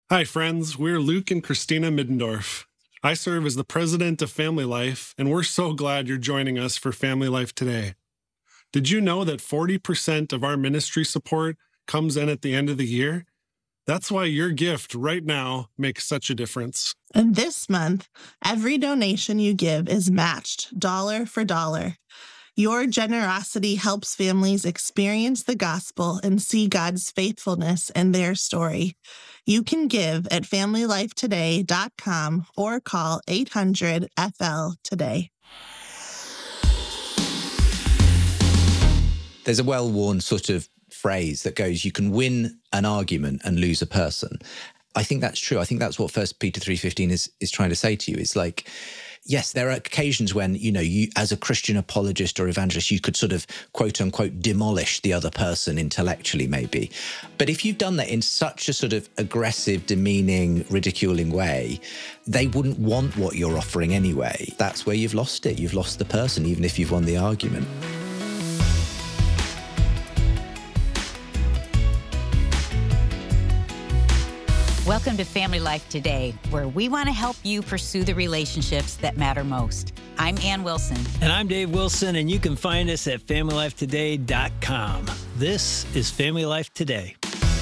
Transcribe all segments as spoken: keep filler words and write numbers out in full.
Hi, friends. We're Luke and Christina Middendorf. I serve as the president of Family Life, and we're so glad you're joining us for Family Life Today. Did you know that forty percent of our ministry support comes in at the end of the year? That's why your gift right now makes such a difference. And this month, every donation you give is matched dollar for dollar. Your generosity helps families experience the gospel and see God's faithfulness in their story. You can give at family life today dot com or call eight hundred F L today. There's a well-worn sort of phrase that goes, you can win an argument and lose a person. I think that's true. I think that's what First Peter three fifteen is is trying to say to you. It's like, yes, there are occasions when, you know, you as a Christian apologist or evangelist, you could sort of quote unquote demolish the other person intellectually, maybe. But if you've done that in such a sort of aggressive, demeaning, ridiculing way, they wouldn't want what you're offering anyway. That's where you've lost it. You've lost the person, even if you've won the argument. Welcome to Family Life Today, where we want to help you pursue the relationships that matter most. I'm Ann Wilson. And I'm Dave Wilson, and you can find us at family life today dot com. This is Family Life Today.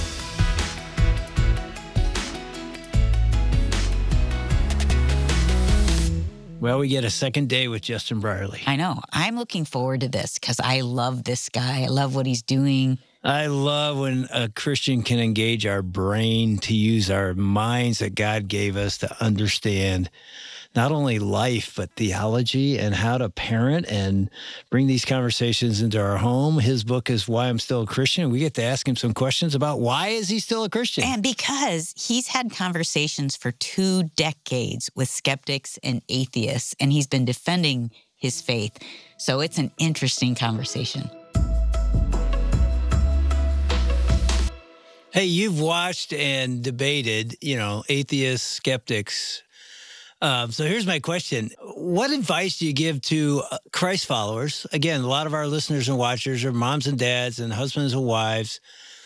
Well, we get a second day with Justin Brierley. I know. I'm looking forward to this because I love this guy. I love what he's doing. I love when a Christian can engage our brain to use our minds that God gave us to understand not only life, but theology and how to parent and bring these conversations into our home. His book is Why I'm Still a Christian. We get to ask him some questions about why is he still a Christian? And because he's had conversations for two decades with skeptics and atheists, and he's been defending his faith. So it's an interesting conversation. Hey, you've watched and debated, you know, atheists, skeptics. Um, so here's my question. What advice do you give to uh, Christ followers? Again, a lot of our listeners and watchers are moms and dads and husbands and wives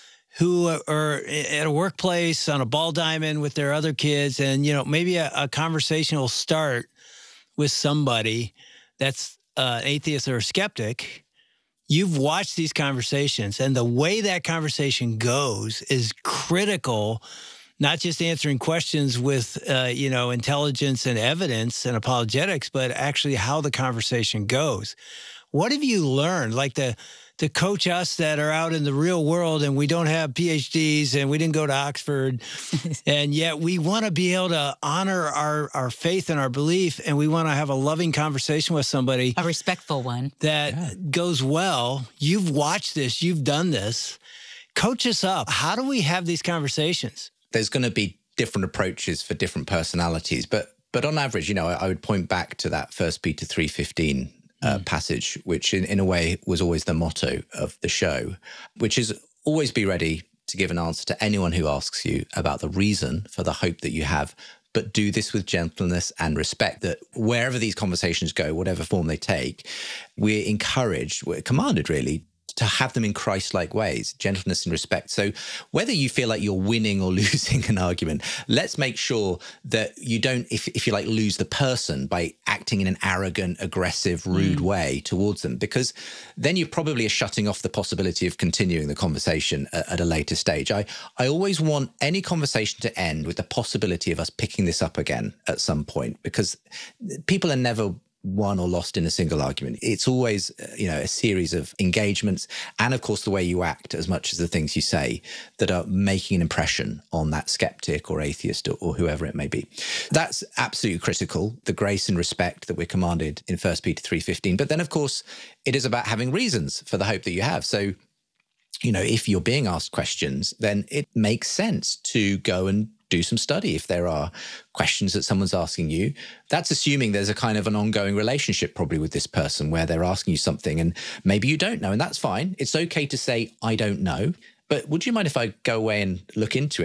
who are at a workplace on a ball diamond with their other kids. And, you know, maybe a, a conversation will start with somebody that's uh, an atheist or a skeptic. You've watched these conversations, and the way that conversation goes is critical, not just answering questions with, uh, you know, intelligence and evidence and apologetics, but actually how the conversation goes. What have you learned? Like the to coach us that are out in the real world and we don't have P H Ds and we didn't go to Oxford, and yet we want to be able to honor our, our faith and our belief, and we want to have a loving conversation with somebody. A respectful one. That yeah. goes well. You've watched this. You've done this. Coach us up. How do we have these conversations? There's going to be different approaches for different personalities, but but on average, you know, I, I would point back to that First Peter three fifteen Uh, mm. passage, which in, in a way was always the motto of the show, which is always be ready to give an answer to anyone who asks you about the reason for the hope that you have, but do this with gentleness and respect, that wherever these conversations go, whatever form they take, we're encouraged, we're commanded really, to have them in Christ-like ways, gentleness and respect. So whether you feel like you're winning or losing an argument, let's make sure that you don't, if, if you like, lose the person by acting in an arrogant, aggressive, rude mm. way towards them, because then you probably are shutting off the possibility of continuing the conversation at, at a later stage. I, I always want any conversation to end with the possibility of us picking this up again at some point, because people are never won or lost in a single argument. It's always, you know, a series of engagements and, of course, the way you act as much as the things you say that are making an impression on that skeptic or atheist or, or whoever it may be. That's absolutely critical, the grace and respect that we're commanded in First Peter three fifteen. But then, of course, it is about having reasons for the hope that you have. So, you know, if you're being asked questions, then it makes sense to go and do some study. If there are questions that someone's asking you, that's assuming there's a kind of an ongoing relationship probably with this person where they're asking you something and maybe you don't know, and that's fine. It's okay to say, I don't know, but would you mind if I go away and look into it? And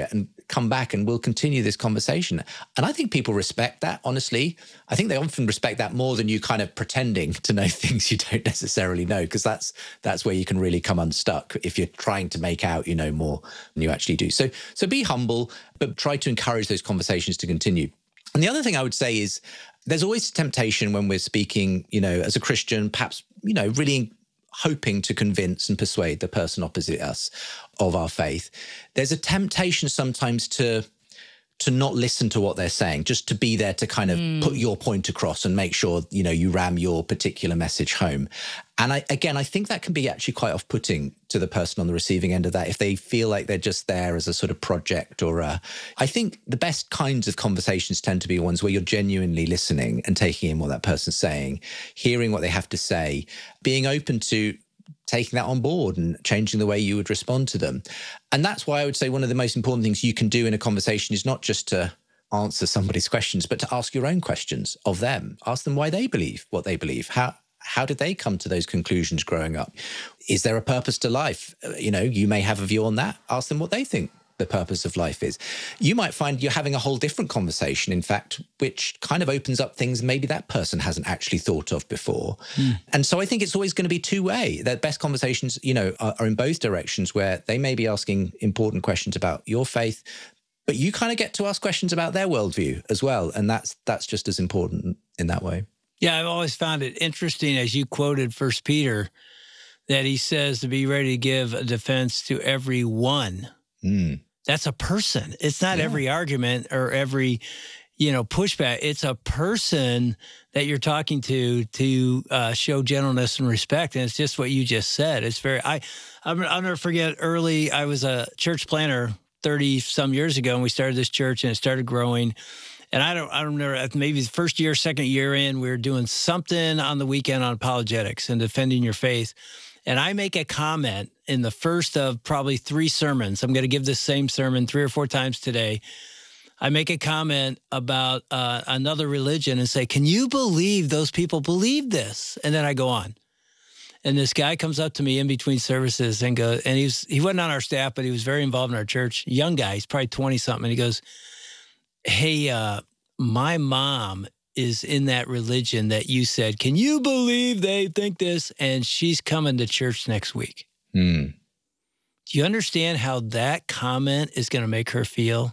come back and we'll continue this conversation. And I think people respect that, honestly. I think they often respect that more than you kind of pretending to know things you don't necessarily know, because that's that's where you can really come unstuck if you're trying to make out you know more than you actually do. So, so be humble, but try to encourage those conversations to continue. And the other thing I would say is there's always a temptation when we're speaking, you know, as a Christian, perhaps, you know, really hoping to convince and persuade the person opposite us of our faith. There's a temptation sometimes to to not listen to what they're saying, just to be there to kind of mm. put your point across and make sure, you know, you ram your particular message home. And I, again, I think that can be actually quite off-putting to the person on the receiving end of that if they feel like they're just there as a sort of project or a, I think the best kinds of conversations tend to be ones where you're genuinely listening and taking in what that person's saying, hearing what they have to say, being open to taking that on board and changing the way you would respond to them. And that's why I would say one of the most important things you can do in a conversation is not just to answer somebody's questions, but to ask your own questions of them. Ask them why they believe what they believe. How how did they come to those conclusions growing up? Is there a purpose to life? You know, you may have a view on that. Ask them what they think the purpose of life is. You might find you're having a whole different conversation, in fact, which kind of opens up things maybe that person hasn't actually thought of before. Mm. And so I think it's always going to be two-way. The best conversations, you know, are, are in both directions, where they may be asking important questions about your faith, but you kind of get to ask questions about their worldview as well. And that's that's just as important in that way. Yeah, I've always found it interesting, as you quoted First Peter, that he says to be ready to give a defense to every one. Mm. That's a person. It's not yeah. every argument or every, you know, pushback. It's a person that you're talking to to uh, show gentleness and respect. And it's just what you just said. It's very, I, I'll never forget early, I was a church planner thirty some years ago, and we started this church and it started growing. And I don't, I don't remember, maybe the first year, second year in, we were doing something on the weekend on apologetics and defending your faith. And I make a comment in the first of probably three sermons. I'm going to give this same sermon three or four times today. I make a comment about uh, another religion and say, can you believe those people believe this? And then I go on. And this guy comes up to me in between services and goes, and he was, he wasn't on our staff, but he was very involved in our church. Young guy, he's probably twenty something. And he goes, hey, uh, my mom is in that religion that you said, can you believe they think this? And she's coming to church next week. Mm. Do you understand how that comment is going to make her feel?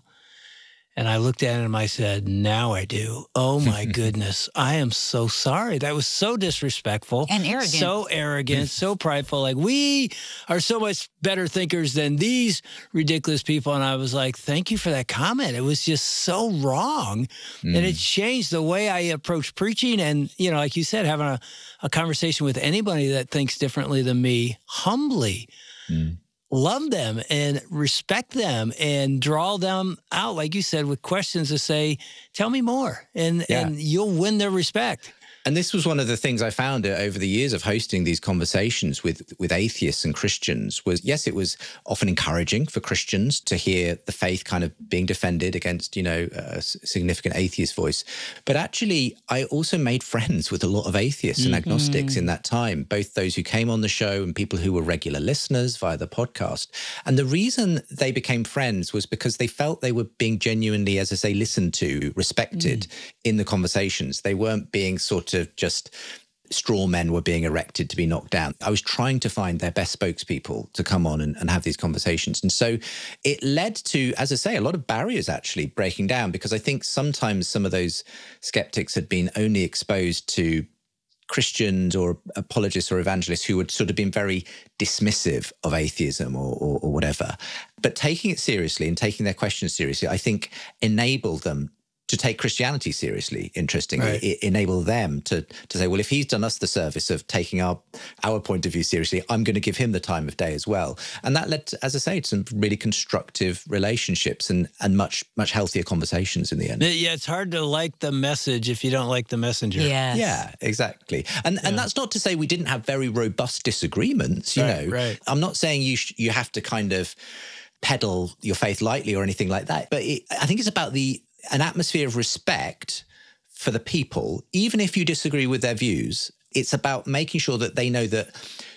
And I looked at him, I said, now I do. Oh my goodness. I am so sorry. That was so disrespectful. And arrogant. So arrogant, so prideful. Like, we are so much better thinkers than these ridiculous people. And I was like, thank you for that comment. It was just so wrong. Mm. And it changed the way I approach preaching. And, you know, like you said, having a, a conversation with anybody that thinks differently than me, humbly. Mm. Love them and respect them and draw them out, like you said, with questions to say, tell me more, and, yeah. and you'll win their respect. And this was one of the things I found over the years of hosting these conversations with, with atheists and Christians was, yes, it was often encouraging for Christians to hear the faith kind of being defended against, you know, a significant atheist voice. But actually, I also made friends with a lot of atheists and agnostics mm-hmm. in that time, both those who came on the show and people who were regular listeners via the podcast. And the reason they became friends was because they felt they were being genuinely, as I say, listened to, respected mm. in the conversations. They weren't being sort of of just straw men were being erected to be knocked down. I was trying to find their best spokespeople to come on and, and have these conversations. And so it led to, as I say, a lot of barriers actually breaking down, because I think sometimes some of those skeptics had been only exposed to Christians or apologists or evangelists who had sort of been very dismissive of atheism or, or, or whatever. But taking it seriously and taking their questions seriously, I think enabled them to take Christianity seriously, interestingly. Right. It enabled them to to say, well, if he's done us the service of taking our our point of view seriously, I'm going to give him the time of day as well. And that led to, as I say, to some really constructive relationships and and much, much healthier conversations in the end. Yeah, it's hard to like the message if you don't like the messenger. Yes. Yeah, exactly. And yeah. and that's not to say we didn't have very robust disagreements, you right, know. Right. I'm not saying you sh- you have to kind of peddle your faith lightly or anything like that. But it, I think it's about the an atmosphere of respect for the people, even if you disagree with their views. It's about making sure that they know that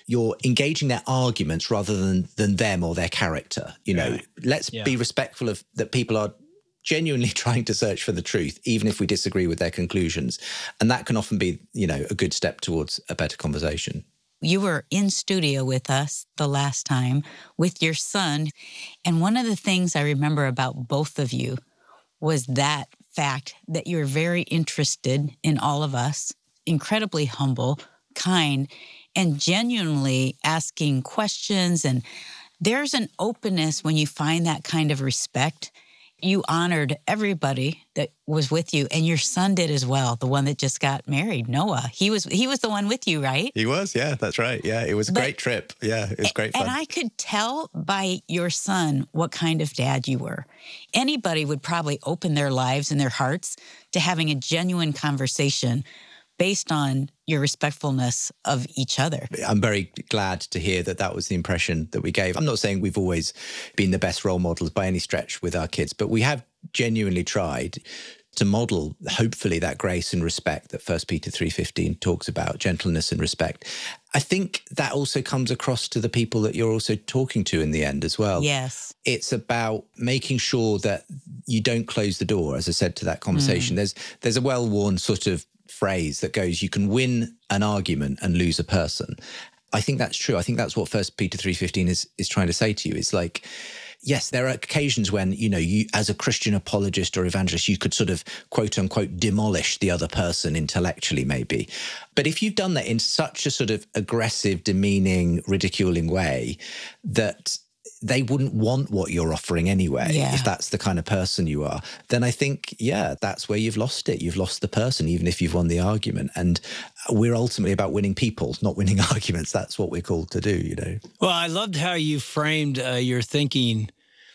you're engaging their arguments rather than than them or their character. You know, Right. let's Yeah. be respectful of that people are genuinely trying to search for the truth, even if we disagree with their conclusions. And that can often be, you know, a good step towards a better conversation. You were in studio with us the last time with your son. And one of the things I remember about both of you was that fact that you're very interested in all of us, incredibly humble, kind, and genuinely asking questions. And there's an openness when you find that kind of respect. You honored everybody that was with you, and your son did as well, the one that just got married, Noah. He was he was the one with you, right? He was, yeah, that's right. Yeah, it was a But- great trip. Yeah, it was great fun. And I could tell by your son what kind of dad you were. Anybody would probably open their lives and their hearts to having a genuine conversation based on your respectfulness of each other. I'm very glad to hear that that was the impression that we gave. I'm not saying we've always been the best role models by any stretch with our kids, but we have genuinely tried to model, hopefully, that grace and respect that First Peter three fifteen talks about, gentleness and respect. I think that also comes across to the people that you're also talking to in the end as well. Yes. It's about making sure that you don't close the door, as I said to that conversation. Mm. There's there's a well-worn sort of phrase that goes, you can win an argument and lose a person. I think that's true. I think that's what First Peter three fifteen is is trying to say to you. It's like, yes, there are occasions when, you know, you as a Christian apologist or evangelist, you could sort of quote unquote demolish the other person intellectually, maybe. But if you've done that in such a sort of aggressive, demeaning, ridiculing way that they wouldn't want what you're offering anyway, Yeah. if that's the kind of person you are, then I think, yeah, that's where you've lost it. You've lost the person, even if you've won the argument. And we're ultimately about winning people, not winning arguments. That's what we're called to do, you know. Well, I loved how you framed uh, your thinking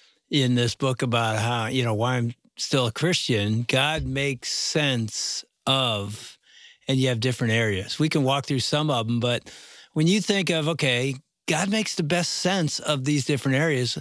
in this book about how, you know, why I'm still a Christian. God makes sense of, and you have different areas. We can walk through some of them, but when you think of, okay, God makes the best sense of these different areas,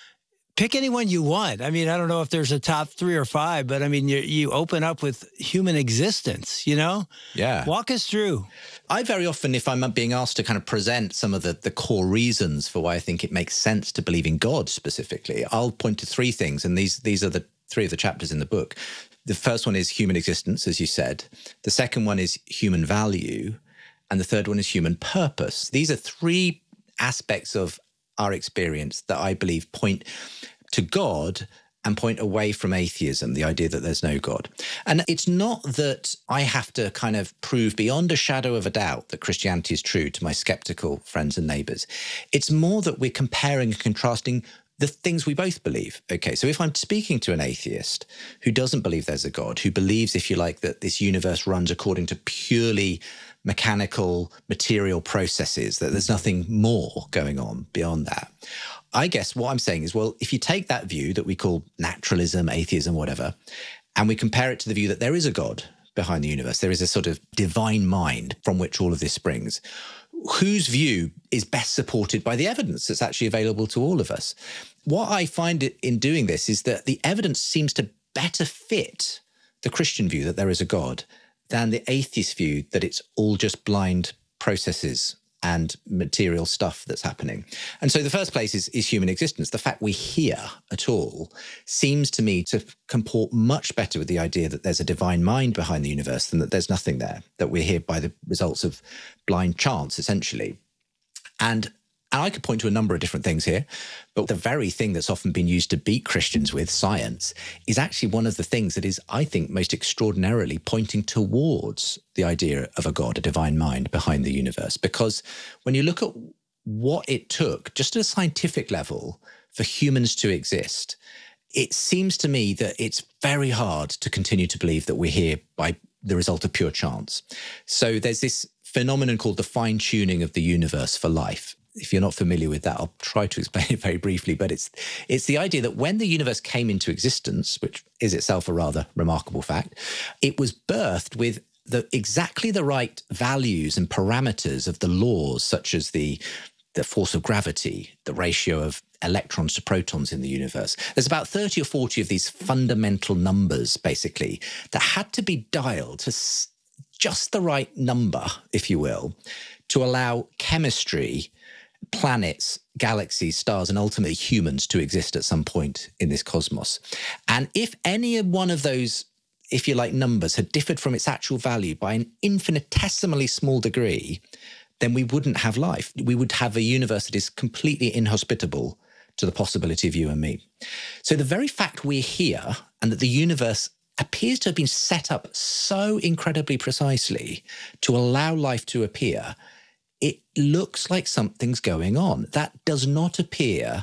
pick any one you want. I mean, I don't know if there's a top three or five, but I mean, you, you open up with human existence, you know? Yeah. Walk us through. I very often, if I'm being asked to kind of present some of the, the core reasons for why I think it makes sense to believe in God specifically, I'll point to three things. And these these are the three of the chapters in the book. The first one is human existence, as you said. The second one is human value. And the third one is human purpose. These are three aspects of our experience that I believe point to God and point away from atheism, the idea that there's no God. And it's not that I have to kind of prove beyond a shadow of a doubt that Christianity is true to my skeptical friends and neighbors. It's more that we're comparing and contrasting the things we both believe. Okay, so if I'm speaking to an atheist who doesn't believe there's a God, who believes, if you like, that this universe runs according to purely mechanical, material processes, that there's nothing more going on beyond that, I guess what I'm saying is, well, if you take that view that we call naturalism, atheism, whatever, and we compare it to the view that there is a God behind the universe, there is a sort of divine mind from which all of this springs, whose view is best supported by the evidence that's actually available to all of us? What I find it in doing this is that the evidence seems to better fit the Christian view that there is a God than the atheist view that it's all just blind processes and material stuff that's happening. And so the first place is, is human existence. The fact we hear at all seems to me to comport much better with the idea that there's a divine mind behind the universe than that there's nothing there, that we're here by the results of blind chance, essentially. And And I could point to a number of different things here, but the very thing that's often been used to beat Christians with, science, is actually one of the things that is, I think, most extraordinarily pointing towards the idea of a God, a divine mind behind the universe. Because when you look at what it took, just at a scientific level, for humans to exist, it seems to me that it's very hard to continue to believe that we're here by the result of pure chance. So there's this phenomenon called the fine-tuning of the universe for life. If you're not familiar with that, I'll try to explain it very briefly, but it's it's the idea that when the universe came into existence, which is itself a rather remarkable fact, it was birthed with the exactly the right values and parameters of the laws, such as the the force of gravity, the ratio of electrons to protons in the universe. There's about thirty or forty of these fundamental numbers, basically, that had to be dialed to just the right number, if you will, to allow chemistry, planets, galaxies, stars, and ultimately humans to exist at some point in this cosmos. And if any one of those, if you like, numbers had differed from its actual value by an infinitesimally small degree, then we wouldn't have life. We would have a universe that is completely inhospitable to the possibility of you and me. So the very fact we're here and that the universe appears to have been set up so incredibly precisely to allow life to appear, it looks like something's going on. That does not appear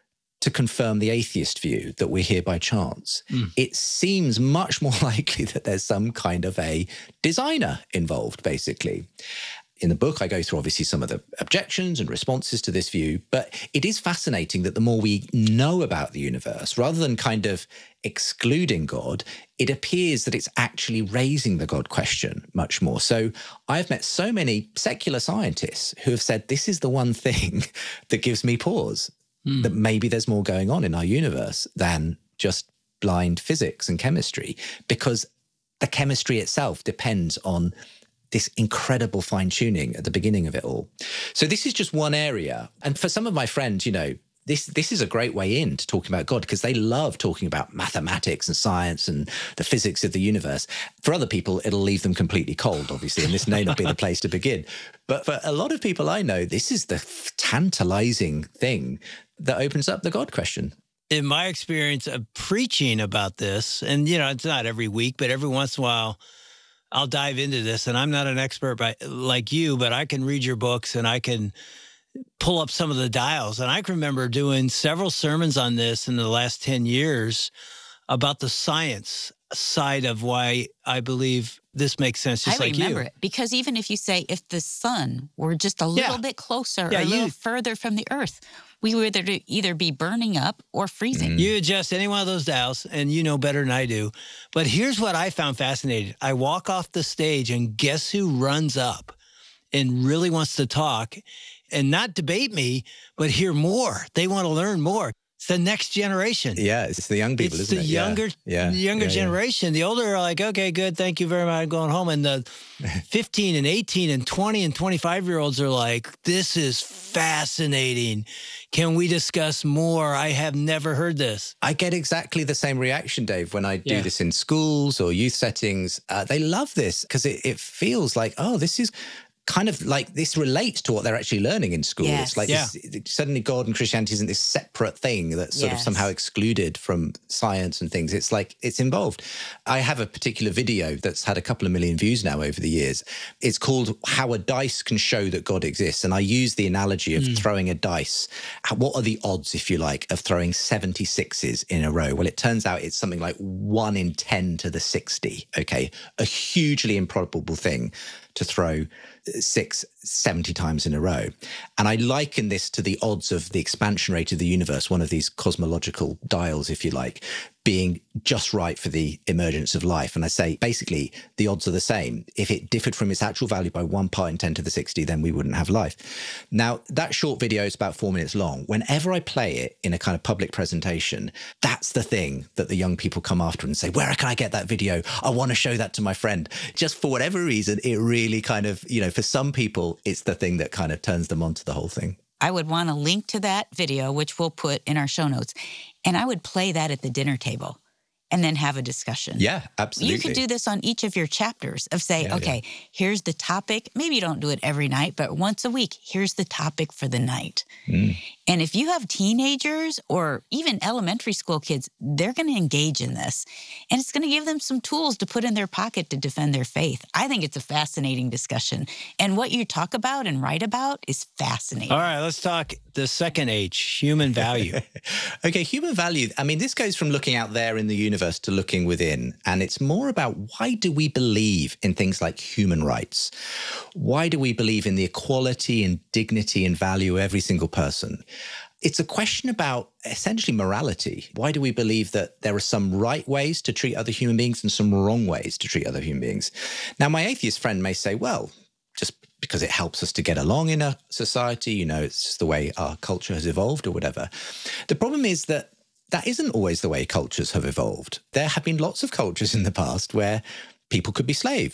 to confirm the atheist view that we're here by chance. Mm. It seems much more likely that there's some kind of a designer involved, basically. In the book, I go through obviously some of the objections and responses to this view, but it is fascinating that the more we know about the universe, rather than kind of excluding God, it appears that it's actually raising the God question much more. So I've met so many secular scientists who have said, this is the one thing that gives me pause, mm. that maybe there's more going on in our universe than just blind physics and chemistry, because the chemistry itself depends on this incredible fine-tuning at the beginning of it all. So this is just one area. And for some of my friends, you know, this this is a great way in to talking about God, because they love talking about mathematics and science and the physics of the universe. For other people, it'll leave them completely cold, obviously, and this may not be the place to begin. But for a lot of people I know, this is the tantalizing thing that opens up the God question. In my experience of preaching about this, and, you know, it's not every week, but every once in a while, I'll dive into this, and I'm not an expert by, like you, but I can read your books and I can pull up some of the dials. And I can remember doing several sermons on this in the last ten years about the science side of why I believe this makes sense, just I like you. I remember it, because even if you say if the sun were just a little yeah. bit closer yeah, or a you, little further from the earth, we would either, either be burning up or freezing. You adjust any one of those dials, and you know better than I do. But here's what I found fascinating. I walk off the stage, and guess who runs up and really wants to talk and not debate me, but hear more. They want to learn more. It's the next generation. Yeah, it's the young people, it's isn't the it? Younger, yeah. The younger yeah, generation. Yeah. The older are like, okay, good, thank you very much, I'm going home. And the fifteen and eighteen and twenty and twenty-five-year-olds are like, this is fascinating. Can we discuss more? I have never heard this. I get exactly the same reaction, Dave, when I do yeah. this in schools or youth settings. Uh, they love this because it, it feels like, oh, this is kind of like this relates to what they're actually learning in school. Yes. It's like yeah. this, suddenly God and Christianity isn't this separate thing that's sort yes. of somehow excluded from science and things. It's like it's involved. I have a particular video that's had a couple of million views now over the years. It's called How a Dice Can Show That God Exists. And I use the analogy of mm. throwing a dice. What are the odds, if you like, of throwing seventy-sixes in a row? Well, it turns out it's something like one in ten to the sixty, okay? A hugely improbable thing to throw six, seventy times in a row. And I liken this to the odds of the expansion rate of the universe, one of these cosmological dials, if you like, being just right for the emergence of life. And I say, basically, the odds are the same. If it differed from its actual value by one part in ten to the sixty, then we wouldn't have life. Now, that short video is about four minutes long. Whenever I play it in a kind of public presentation, that's the thing that the young people come after and say, where can I get that video? I want to show that to my friend. Just for whatever reason, it really kind of, you know, for some people, it's the thing that kind of turns them onto the whole thing. I would want to link to that video, which we'll put in our show notes, and I would play that at the dinner table and then have a discussion. Yeah, absolutely. You could do this on each of your chapters of say, yeah, okay, yeah. here's the topic. Maybe you don't do it every night, but once a week, here's the topic for the night. Mm. And if you have teenagers or even elementary school kids, they're going to engage in this. And it's going to give them some tools to put in their pocket to defend their faith. I think it's a fascinating discussion. And what you talk about and write about is fascinating. All right, let's talk the second H, human value. Okay, human value. I mean, this goes from looking out there in the universe to looking within. And it's more about why do we believe in things like human rights? Why do we believe in the equality and dignity and value of every single person? It's a question about essentially morality. Why do we believe that there are some right ways to treat other human beings and some wrong ways to treat other human beings? Now, my atheist friend may say, well, just because it helps us to get along in a society, you know, it's just the way our culture has evolved or whatever. The problem is that that isn't always the way cultures have evolved. There have been lots of cultures in the past where people could be slaves.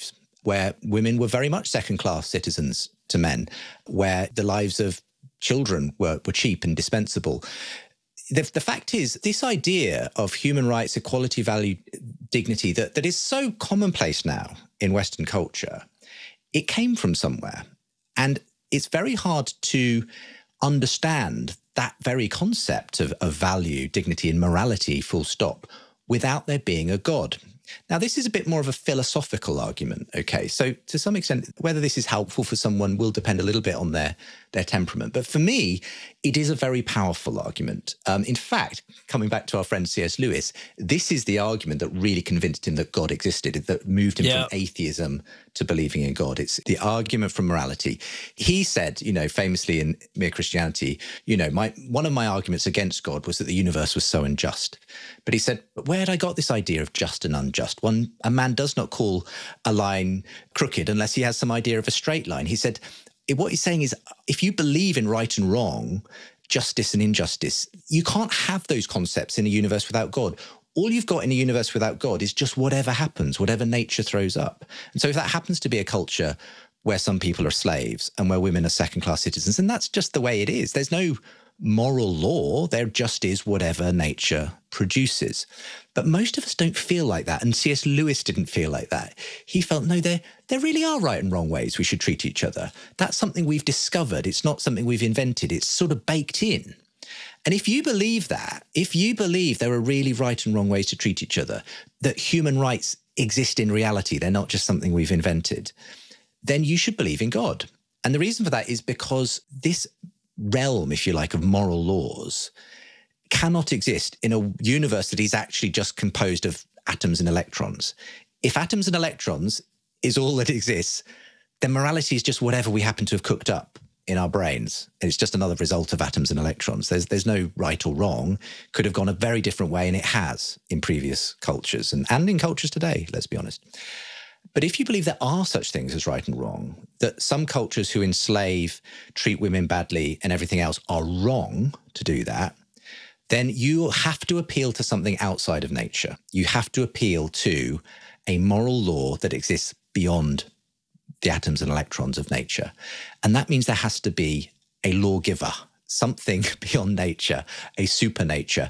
where women were very much second-class citizens to men, where the lives of children were, were cheap and dispensable. The, the fact is, this idea of human rights, equality, value, dignity, that, that is so commonplace now in Western culture, it came from somewhere. And it's very hard to understand that very concept of, of value, dignity, and morality, full stop, without there being a God. Now, this is a bit more of a philosophical argument, okay? So to some extent, whether this is helpful for someone will depend a little bit on their, their temperament. But for me, it is a very powerful argument. Um, in fact, coming back to our friend C S Lewis, this is the argument that really convinced him that God existed, that moved him yeah. from atheism to believing in God. It's the argument from morality. He said, you know, famously in Mere Christianity, you know, my one of my arguments against God was that the universe was so unjust. But he said, but where had I got this idea of just and unjust? One, a man does not call a line crooked unless he has some idea of a straight line. He said, what he's saying is, if you believe in right and wrong, justice and injustice, you can't have those concepts in a universe without God. All you've got in a universe without God is just whatever happens, whatever nature throws up. And so if that happens to be a culture where some people are slaves and where women are second-class citizens, and that's just the way it is. There's no moral law. There just is whatever nature produces. But most of us don't feel like that. And C S Lewis didn't feel like that. He felt, no, there, there really are right and wrong ways we should treat each other. That's something we've discovered. It's not something we've invented. It's sort of baked in. And if you believe that, if you believe there are really right and wrong ways to treat each other, that human rights exist in reality, they're not just something we've invented, then you should believe in God. And the reason for that is because this realm, if you like, of moral laws cannot exist in a universe that is actually just composed of atoms and electrons. If atoms and electrons is all that exists, then morality is just whatever we happen to have cooked up in our brains. It's just another result of atoms and electrons. There's there's no right or wrong. Could have gone a very different way, and it has in previous cultures and, and in cultures today, let's be honest. But if you believe there are such things as right and wrong, that some cultures who enslave, treat women badly and everything else are wrong to do that, then you have to appeal to something outside of nature. You have to appeal to a moral law that exists beyond the atoms and electrons of nature. And that means there has to be a lawgiver, something beyond nature, a supernature.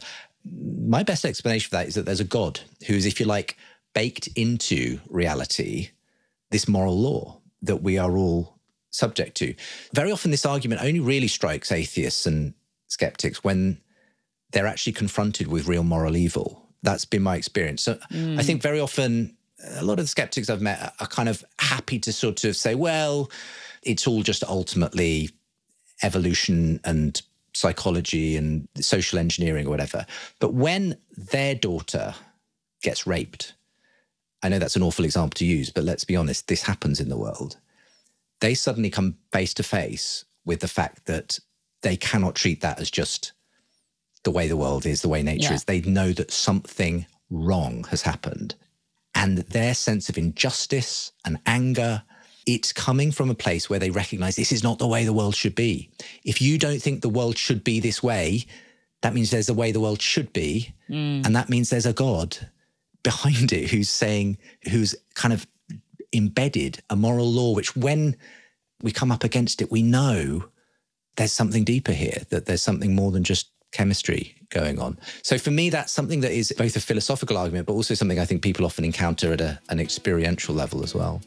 My best explanation for that is that there's a God who is, if you like, baked into reality, this moral law that we are all subject to. Very often this argument only really strikes atheists and skeptics when they're actually confronted with real moral evil. That's been my experience. So mm. I think very often a lot of the skeptics I've met are kind of happy to sort of say, well, it's all just ultimately evolution and psychology and social engineering or whatever. But when their daughter gets raped, I know that's an awful example to use, but let's be honest, this happens in the world. They suddenly come face to face with the fact that they cannot treat that as just the way the world is, the way nature yeah. is. They know that something wrong has happened. And their sense of injustice and anger, it's coming from a place where they recognize this is not the way the world should be. If you don't think the world should be this way, that means there's a way the world should be. Mm. And that means there's a God behind it who's saying, who's kind of embedded a moral law, which when we come up against it, we know there's something deeper here, that there's something more than just chemistry going on. So for me, that's something that is both a philosophical argument, but also something I think people often encounter at a, an experiential level as well.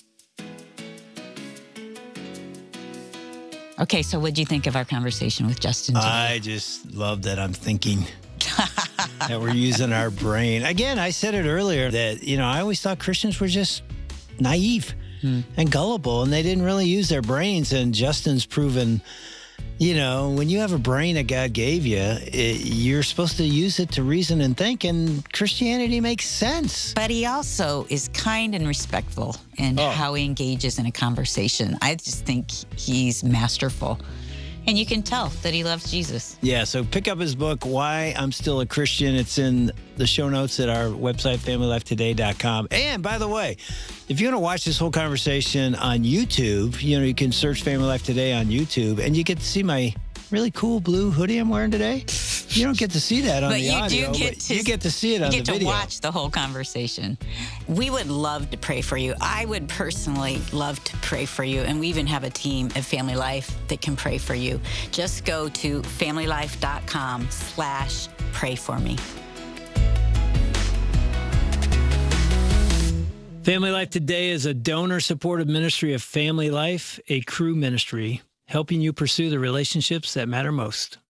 Okay, so what do you think of our conversation with Justin today? I just love that I'm thinking that we're using our brain. Again, I said it earlier that, you know, I always thought Christians were just naive hmm. and gullible, and they didn't really use their brains. And Justin's proven, you know, when you have a brain that God gave you, it, you're supposed to use it to reason and think, and Christianity makes sense. But he also is kind and respectful in oh. how he engages in a conversation. I just think he's masterful. And you can tell that he loves Jesus. Yeah, so pick up his book, Why I'm Still a Christian. It's in the show notes at our website, family life today dot com. And by the way, if you want to watch this whole conversation on YouTube, you know, you can search Family Life Today on YouTube, and you get to see my really cool blue hoodie I'm wearing today? You don't get to see that on but the you audio, do get but to, you get to see it on you the get to video. watch the whole conversation. We would love to pray for you. I would personally love to pray for you, and we even have a team at Family Life that can pray for you. Just go to familylife.com slash pray for me. Family Life Today is a donor-supported ministry of Family Life, a Cru ministry, helping you pursue the relationships that matter most.